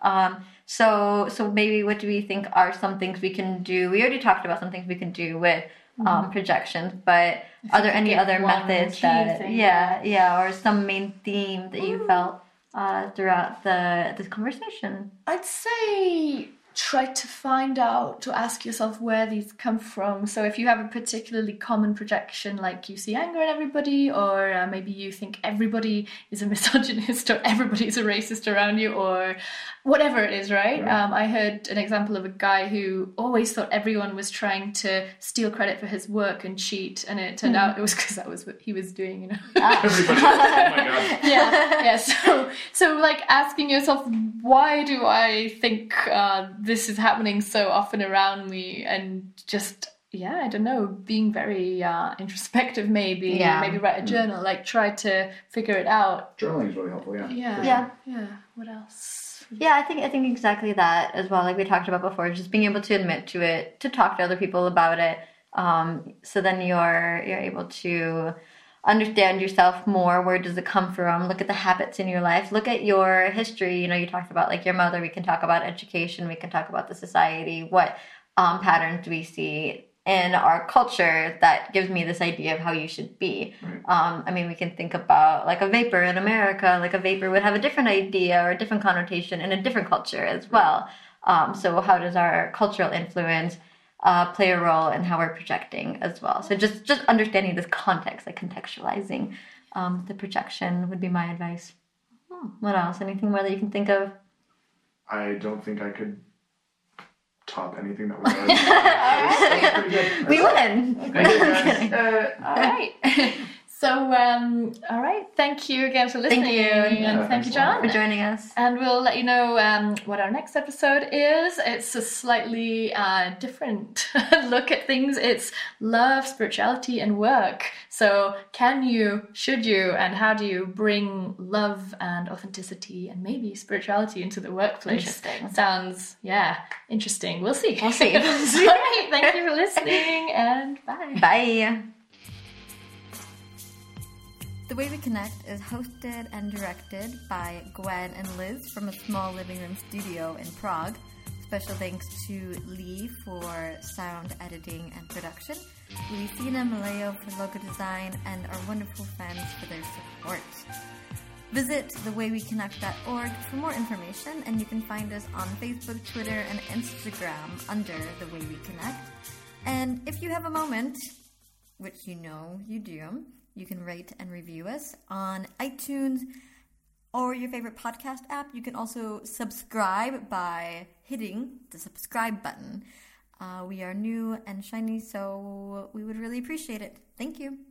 [SPEAKER 2] So maybe what do we think are some things we can do? We already talked about some things we can do with projections, but are there any
[SPEAKER 1] give
[SPEAKER 2] other
[SPEAKER 1] one
[SPEAKER 2] methods
[SPEAKER 1] key
[SPEAKER 2] that,
[SPEAKER 1] thing,
[SPEAKER 2] or some main theme that you felt throughout this conversation?
[SPEAKER 1] I'd say try to ask yourself where these come from. So if you have a particularly common projection, like you see anger in everybody, or maybe you think everybody is a misogynist or everybody's a racist around you, or whatever it is, right? I heard an example of a guy who always thought everyone was trying to steal credit for his work and cheat, and it turned out it was because that was what he was doing,
[SPEAKER 3] Everybody, oh my god.
[SPEAKER 1] yeah. So like asking yourself, why do I think this is happening so often around me, and just I don't know, being very introspective, maybe write a journal, like try to figure it out.
[SPEAKER 3] Journaling is really helpful, yeah.
[SPEAKER 1] Yeah. What else?
[SPEAKER 2] Yeah, I think exactly that as well. Like we talked about before, just being able to admit to it, to talk to other people about it. So then you're able to understand yourself more. Where does it come from? Look at the habits in your life. Look at your history. You talked about like your mother. We can talk about education. We can talk about the society. What patterns do we see in our culture that gives me this idea of how you should be?
[SPEAKER 3] Right.
[SPEAKER 2] We can think about like a vapor in America. Like a vapor would have a different idea or a different connotation in a different culture as well. So how does our cultural influence play a role in how we're projecting as well? So just understanding this context, like contextualizing the projection would be my advice. What else? Anything more that you can think of?
[SPEAKER 3] I don't think I could top anything that was already pretty good.
[SPEAKER 2] We win.
[SPEAKER 3] Thank you, guys.
[SPEAKER 1] All right. So, all right. Thank you again for listening.
[SPEAKER 2] Thank you.
[SPEAKER 1] And thank you, John.
[SPEAKER 2] For joining us.
[SPEAKER 1] And we'll let you know what our next episode is. It's a slightly different look at things. It's love, spirituality, and work. So can you, should you, and how do you bring love and authenticity and maybe spirituality into the workplace?
[SPEAKER 2] Interesting.
[SPEAKER 1] Sounds, interesting. We'll see.
[SPEAKER 2] We'll see.
[SPEAKER 1] All right. Thank you for listening, and bye.
[SPEAKER 2] Bye. The Way We Connect is hosted and directed by Gwen and Liz from a small living room studio in Prague. Special thanks to Lee for sound editing and production, Luisina Malayo for logo design, and our wonderful fans for their support. Visit thewayweconnect.org for more information, and you can find us on Facebook, Twitter, and Instagram under The Way We Connect. And if you have a moment, which you know you do, you can rate and review us on iTunes, or your favorite podcast app. You can also subscribe by hitting the subscribe button. We are new and shiny, so we would really appreciate it. Thank you.